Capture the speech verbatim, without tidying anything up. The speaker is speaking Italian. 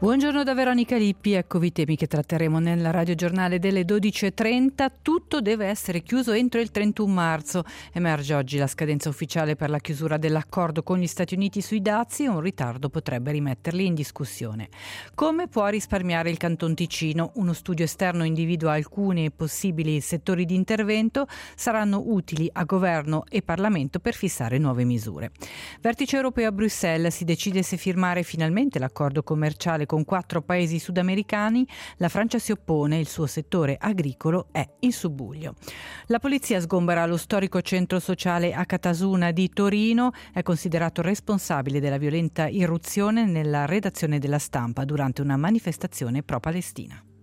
Buongiorno da Veronica Lippi, eccovi i temi che tratteremo nel radiogiornale delle dodici e trenta. Tutto deve essere chiuso entro il trentuno marzo. Emerge oggi la scadenza ufficiale per la chiusura dell'accordo con gli Stati Uniti sui dazi e un ritardo potrebbe rimetterli in discussione. Come può risparmiare il Canton Ticino? Uno studio esterno individua alcuni possibili settori di intervento, saranno utili a governo e Parlamento per fissare nuove misure. Vertice europeo a Bruxelles, si decide se firmare finalmente l'accordo commerciale con quattro paesi sudamericani. La Francia si oppone, il suo settore agricolo è in subbuglio. La polizia sgombera lo storico centro sociale Acatasuna di Torino, è considerato responsabile della violenta irruzione nella redazione della Stampa durante una manifestazione pro-Palestina.